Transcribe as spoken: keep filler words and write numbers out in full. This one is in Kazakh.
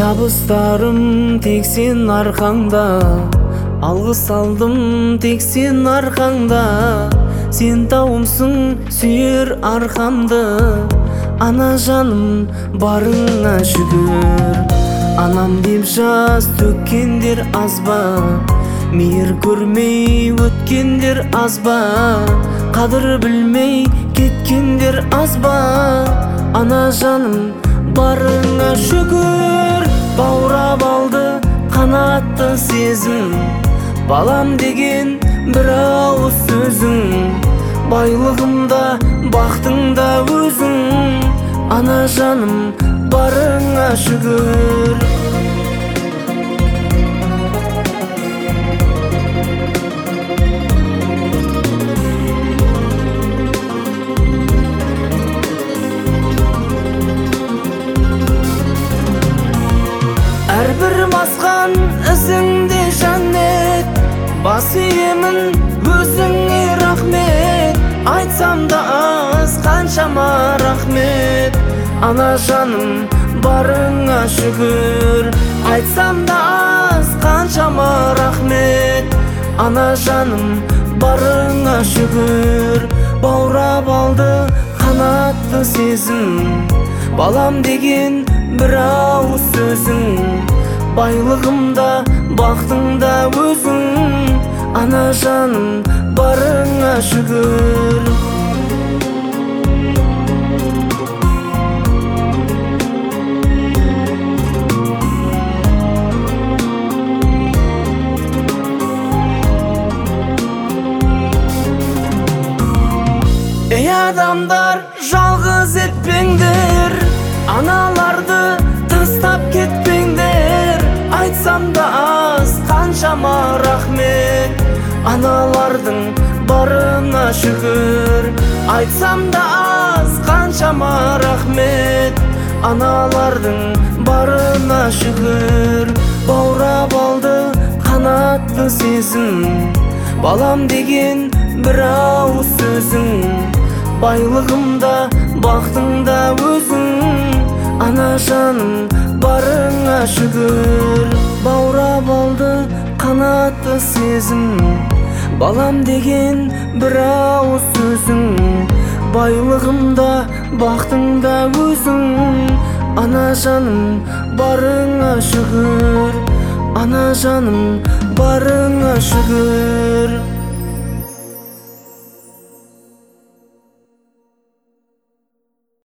Табыстарым тек сен арқаңда, алғыс алдым тек сен арқаңда. Сен тауымсың сүйер арқамды, ана жаным барыңа шүкір. Анам деп жас төккендер аз ба, мейір көрмей өткендер аз ба, қадір білмей кеткендер аз ба. Ана жаным барыңа шүкір. Баурап алды қанатты сезім, балам деген бір ауыз сөзің. Байлығымда бақытыңда өзің, ана жаным барыңа шүкір. Әрбір басқан ізіңде жәннет, бас иемін өзіңе рахмет. Айтсам да аз қаншама рахмет, ана жаным барыңа шүкір. Айтсам да аз қаншама рахмет, ана жаным барыңа шүкір. Баурап алды қанатты сезім, балам деген бір ауыз сөзің. Байлығымда бақытыңда өзің, ана жаным барыңа шүкір. Ей адамдар, жалғыз етпеңдер, аналарды тастап кетпеңдер. Айтсам да аз қаншама рахмет, аналардың барына шүкір. Айтсам да аз қаншама рахмет, аналардың барына шүкір. Баурап алды қанатты сезім, балам деген бір ауыз сөзің. Байлығымда бақытыңда өзің, ана жаным барыңа шүкір. Баурап алды қанатты сезім, балам деген бір ауыз сөзің. Байлығымда бақытыңда өзің, ана жаным барыңа шүкір. Ана жаным барыңа шүкір.